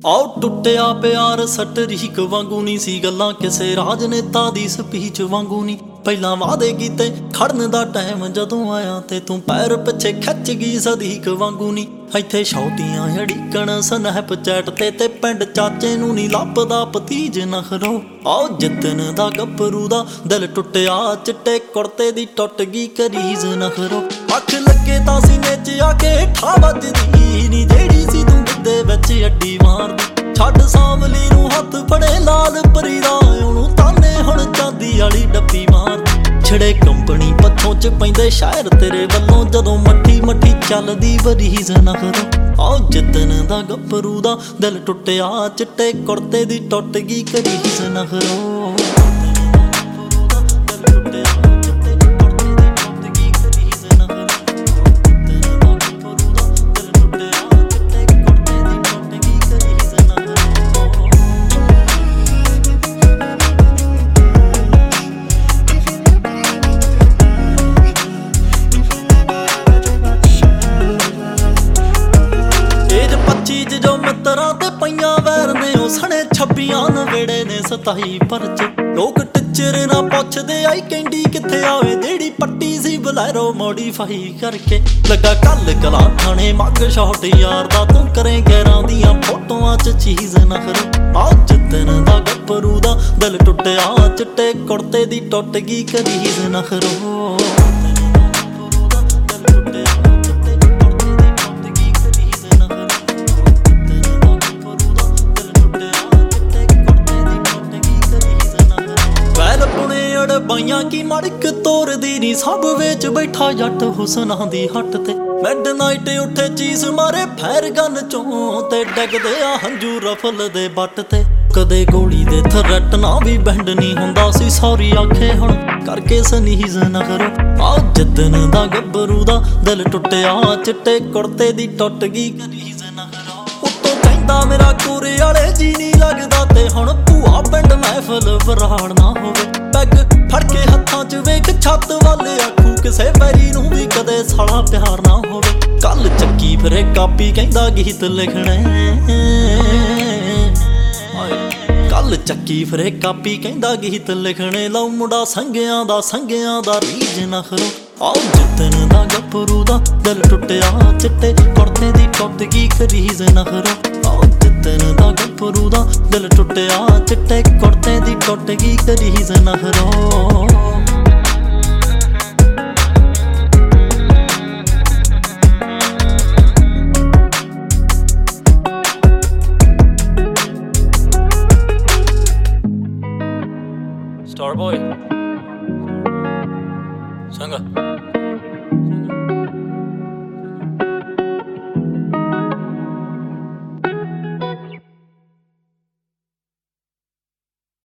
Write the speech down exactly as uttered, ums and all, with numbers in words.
ਆਓ ਟੁੱਟਿਆ ਪਿਆਰ ਸਟਰੀਕ ਵਾਂਗੂ ਨੀ ਸੀ, ਗੱਲਾਂ ਕਿਸੇ ਰਾਜਨੇਤਾ ਦੀ ਸਪੀਚ ਵਾਂਗੂ ਨੀ। ਪਹਿਲਾਂ ਵਾਅਦੇ ਕੀਤੇ ਖੜਨ ਦਾ ਟਾਈਮ ਜਦੋਂ ਆਇਆ ਤੇ ਤੂੰ ਪੈਰ ਪਿੱਛੇ ਖਿੱਚ ਗਈ ਸਦੀਕ ਵਾਂਗੂ ਨੀ। ਇੱਥੇ ਛੋਟੀਆਂ ਅੜੀਕਣ ਸਨੈਪਚੈਟ ਤੇ ਤੇ ਪਿੰਡ ਚਾਚੇ ਨੂੰ ਨੀ ਲੱਭਦਾ ਭਤੀਜ ਨਖਰੋ। ਆਓ ਜਿੱਦਣ ਦਾ ਗੱਭਰੂ ਦਾ ਦਿਲ ਟੁੱਟਿਆ, ਚਿੱਟੇ ਕੁੜਤੇ ਦੀ ਟੁੱਟ ਗਈ ਕਰੀਜ਼ ਨਖਰੋ। ਅੱਖ ਲੱਗੇ ਤਾਂ ਸੀਨੇ 'ਚ ਆ ਕੇ ਠਾ ਵੱਜਦੀ ਨੀ, ਜਿਹੜੀ ਸੀ ਤੂੰ ਗਿੱਧੇ ਵਿੱਚ ਅੱਡੀ ਮਾਰਦੀ। ਛੱਡ ਸਾਂਵਲੀ ਨੂੰ ਹੱਥ ਫੜੇ ਲਾਲ ਪਰੀ ਦਾ, ਉਹਨੂੰ ਤਾਨੇ ਹੁਣ ਚਾਂਦੀ ਵਾਲੀ ਡੱਬੀ ਮਾਰਦੀ। ਛੜੇ ਕੰਪਨੀ ਪੱਥੋਂ 'ਚ ਪੈਂਦੇ ਸ਼ਾਇਰ ਤੇਰੇ ਵੱਲੋਂ, ਜਦੋਂ ਮੱਠੀ ਮੱਠੀ ਚੱਲਦੀ ਵਰੀਜ਼ ਨਖਰੋ। ਆਓ ਜਿੱਦਣ ਦਾ ਗੱਭਰੂ ਦਾ ਦਿਲ ਟੁੱਟਿਆ, ਚਿੱਟੇ ਕੁੜਤੇ ਦੀ ਟੁੱਟ ਗਈ ਕਰੀਜ਼ ਨਖਰੋ। ਜੋ ਮਿੱਤਰਾਂ ਤੇ ਪਈਆਂ ਵੈਰ ਨੇ, ਉਹ ਸਣੇ ਛੱਬੀਆਂ ਨਵੇੜੇ ਨੇ ਸਤਾਈ ਪਰਚ। ਲੋਕ ਟਿੱਚਰ ਨਾ ਪੁੱਛਦੇ ਆਈ ਕੈਂਡੀ ਕਿੱਥੇ ਆਵੇ, ਜਿਹੜੀ ਪੱਟੀ ਸੀ ਬਲੈਰੋ ਮੋਡੀਫਾਈ ਕਰਕੇ। ਲੱਗਾ ਕੱਲ ਕਲਾ ਥਾਣੇ ਮੱਗ ਸ਼ਾਟ ਯਾਰ ਦਾ, ਤੂੰ ਕਰੇ ਗੈਰਾਂ ਦੀਆਂ ਫੋਟੋਆਂ 'ਚ ਚੀਜ਼ ਨਖਰੋ। ਆਹ ਜਿੱਦਣ ਦਾ ਗੱਭਰੂ ਦਾ ਦਿਲ ਟੁੱਟਿਆ, ਚਿੱਟੇ ਕੁੜਤੇ ਦੀ ਟੁੱਟ ਗਈ ਕਰੀਜ਼ ਨਖਰੋ। ਬਾਈਆਂ ਕੀ ਮੜਕ ਤੋਰਦੀ ਨੀ, ਸਭ ਵਿੱਚ ਬੈਠਾ ਜੱਟ ਹੁਸਨਾਂ ਦੀ ਹੱਟ ਤੇ। ਮਿਡ ਨਾਈਟ ਉੱਠੇ ਚੀਜ਼ ਮਾਰੇ ਫੈਰ ਗਨ ਚੋਂ, ਤੇ ਡਿੱਗਦੇ ਆ ਹੰਝੂ ਰਫਲ ਦੇ ਬੱਟ ਤੇ। ਕਦੇ ਗੋਲੀ ਦੇ ਥਰਟ ਨਾ ਵੀ ਬੈਂਡ ਨੀ ਹੁੰਦਾ ਸੀ, ਸੌਰੀ ਆਖੇ ਹੁਣ ਕਰਕੇ ਸਨੀਜ਼ ਨਖਰੋ। ਆਹ ਜਿੱਦਣ ਦਾ ਗੱਭਰੂ ਦਾ ਦਿਲ ਟੁੱਟਿਆ, ਚਿੱਟੇ ਕੁੜਤੇ ਦੀ ਟੁੱਟ ਗਈ ਕਰੀਜ਼ ਨਖਰੋ। ਉੱਤੋਂ ਕਹਿੰਦਾ ਮੇਰਾ ਕੋਰੇ ਵਾਲੇ ਜੀ ਨੀ ਲੱਗਦਾ, ਤੇ ਹੁਣ ਭੂਆ ਪਿੰਡ ਮਹਿਫਲ ਬਰਾੜ ਨਾ ਹੋਵੇ। ਪੈਗ ਫੜ ਕੇ ਹੱਥਾਂ 'ਚ ਵੇਖ ਛੱਤ ਵੱਲ, ਆਖੂ ਕਿਸੇ ਵੈਰੀ ਨੂੰ ਵੀ ਕਦੇ ਸਾਲਾ ਪਿਆਰ ਨਾ ਹੋਵੇ। ਕੱਲ ਚੱਕੀ ਫਿਰੇ ਕਾਪੀ ਕਹਿੰਦਾ ਗੀਤ ਲਿਖਣੇ, ਕੱਲ ਚੱਕੀ ਫਿਰੇ ਕਾਪੀ ਕਹਿੰਦਾ ਗੀਤ ਲਿਖਣੇ। ਲਓ ਮੁੰਡਾ ਸੰਗਿਆਂ ਦਾ ਸੰਗਿਆਂ ਦਾ ਰੀਝ ਨਖਰੋ। ਆਓ ਜਿੱਦਣ ਦਾ ਗੱਭਰੂ ਦਾ ਦਿਲ ਟੁੱਟਿਆ, ਚਿੱਟੇ ਕੁੜਤੇ ਦੀ ਟੁੱਟ ਗਈ ਕਰੀਜ਼ ਨਖਰੋ। ਆਓ ਜਿੱਦਣ ਦਾ ਗੱਭਰੂ ਦਾ ਦਿਲ ਟੁੱਟਿਆ, ਚਿੱਟੇ ਕੁੜਤੇ ਦੀ ਟੁੱਟ ਗਈ ਕਰੀਜ਼ ਨਖਰੋ। Starboy, Sanga.